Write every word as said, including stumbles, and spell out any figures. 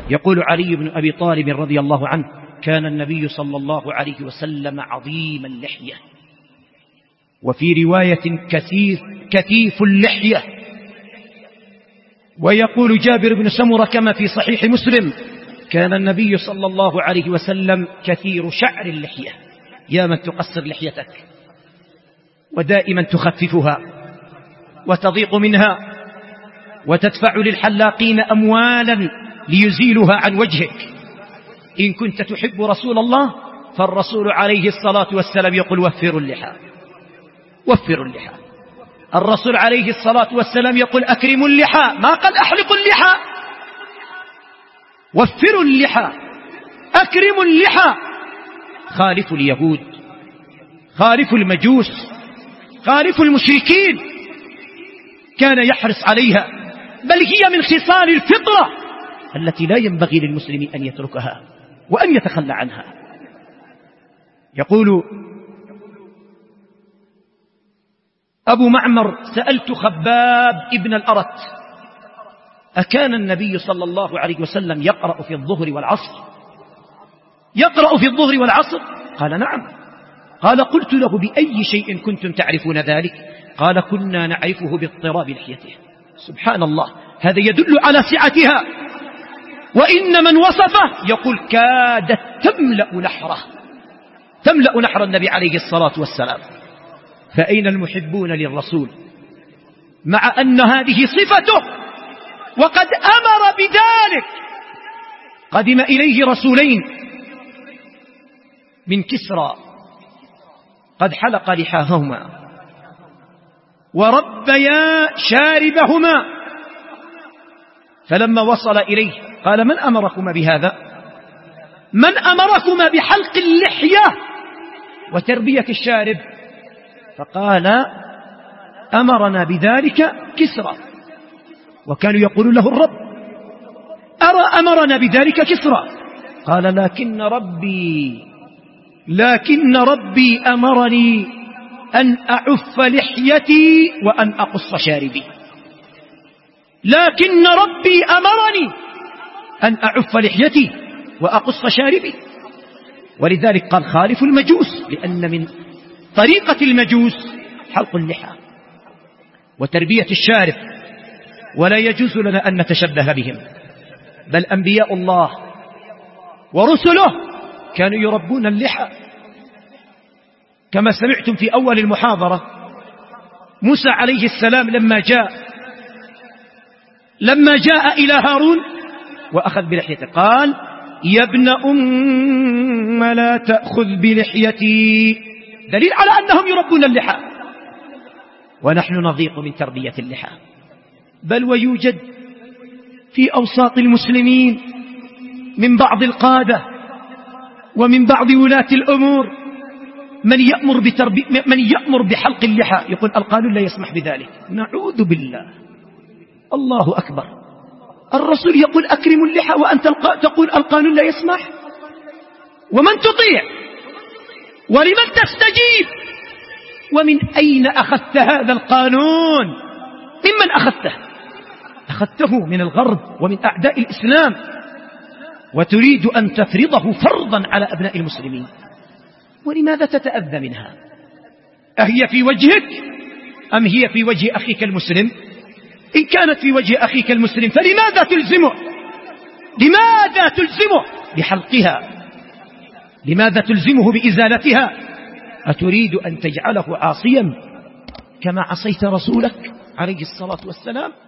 يقول علي بن أبي طالب رضي الله عنه: كان النبي صلى الله عليه وسلم عظيم اللحية، وفي رواية كثيف, كثيف اللحية. ويقول جابر بن سمرة كما في صحيح مسلم: كان النبي صلى الله عليه وسلم كثير شعر اللحية. يا من تقصر لحيتك ودائما تخففها وتضيق منها وتدفع للحلاقين أموالا ليزيلها عن وجهك. إن كنت تحب رسول الله فالرسول عليه الصلاة والسلام يقول: وفروا اللحى، وفروا اللحى. الرسول عليه الصلاة والسلام يقول: أكرموا اللحى، ما قال أحلقوا اللحى. وفروا اللحى، أكرموا اللحى. خالفوا اليهود، خالفوا المجوس، خالفوا المشركين. كان يحرص عليها، بل هي من خصال الفطرة التي لا ينبغي للمسلم أن يتركها وأن يتخلى عنها. يقول أبو معمر: سألت خباب ابن الأرت: أكان النبي صلى الله عليه وسلم يقرأ في الظهر والعصر؟ يقرأ في الظهر والعصر؟ قال: نعم. قال: قلت له: بأي شيء كنتم تعرفون ذلك؟ قال: كنا نعرفه باضطراب لحيته. سبحان الله، هذا يدل على سعتها. وإن من وصفه يقول: كادت تملأ نحره، تملأ نحر النبي عليه الصلاة والسلام. فأين المحبون للرسول مع أن هذه صفته وقد أمر بذلك؟ قدم إليه رسولين من كسرى قد حلق لحاهما وربيا شاربهما، فلما وصل إليه قال: من أمركما بهذا؟ من أمركما بحلق اللحية وتربية الشارب؟ فقال: أمرنا بذلك كسرى. وكانوا يقولون له الرب: أرى أمرنا بذلك كسرى. قال: لكن ربي لكن ربي أمرني أن أعف لحيتي وأن أقص شاربي. لكن ربي أمرني أن أعف لحيتي وأقص شاربي. ولذلك قال: خالف المجوس، لأن من طريقة المجوس حلق اللحى وتربية الشارب، ولا يجوز لنا أن نتشبه بهم. بل أنبياء الله ورسله كانوا يربون اللحى. كما سمعتم في أول المحاضرة، موسى عليه السلام لما جاء لما جاء إلى هارون وأخذ بلحيته قال: يا ابن أم لا تأخذ بلحيتي، دليل على أنهم يربون اللحى. ونحن نضيق من تربية اللحى، بل ويوجد في أوساط المسلمين من بعض القادة ومن بعض ولاة الأمور من يأمر, بتربي من يأمر بحلق اللحى، يقول القانون لا يسمح بذلك. نعوذ بالله. الله أكبر. الرسول يقول: أكرموا اللحى، وأنت تقول القانون لا يسمح. ومن تطيع ولمن تستجيب؟ ومن أين أخذت هذا القانون؟ ممن أخذته؟ أخذته من الغرب ومن أعداء الإسلام، وتريد أن تفرضه فرضا على أبناء المسلمين. ولماذا تتأذى منها؟ أهي في وجهك أم هي في وجه أخيك المسلم؟ إن كانت في وجه أخيك المسلم فلماذا تلزمه؟ لماذا تلزمه بحلقها؟ لماذا تلزمه بإزالتها؟ أتريد أن تجعله عاصيا كما عصيت رسولك عليه الصلاة والسلام؟